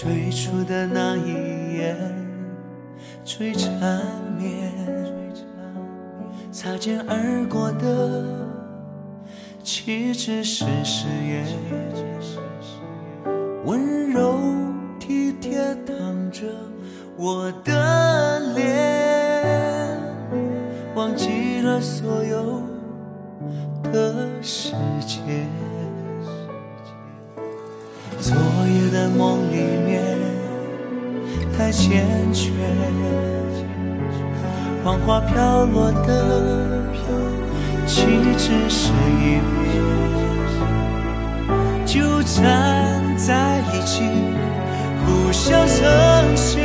最初的那一眼最缠绵，擦肩而过的岂只是誓言，温柔体贴躺着我的脸，忘记了所有的世界。昨夜的梦里面太缱绻，黄花飘落的岂只是一面，纠缠在一起互相成全，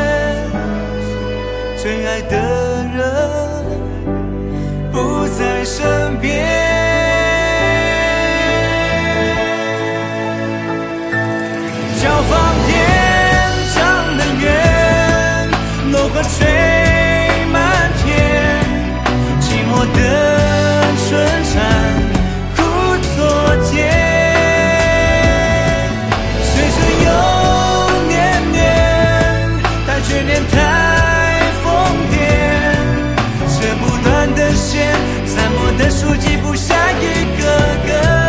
最爱的人不在身边。交放天长的远，怒河吹满天，寂寞的春蝉苦作甜，岁岁又年年，太眷恋太疯癫，这不断的线，散播的书记不下一个个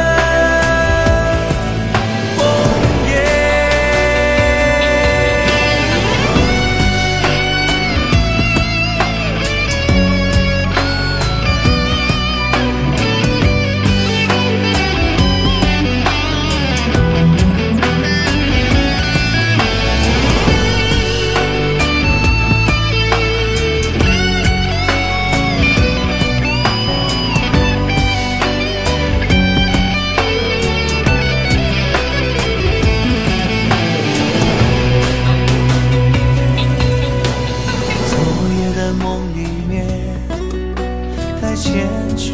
缱绻，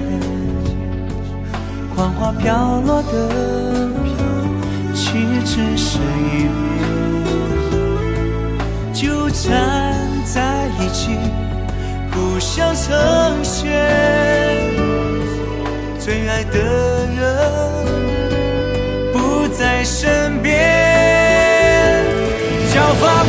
黄花飘落的岂只是一面，纠缠在一起互相成全，最爱的人不在身边，交放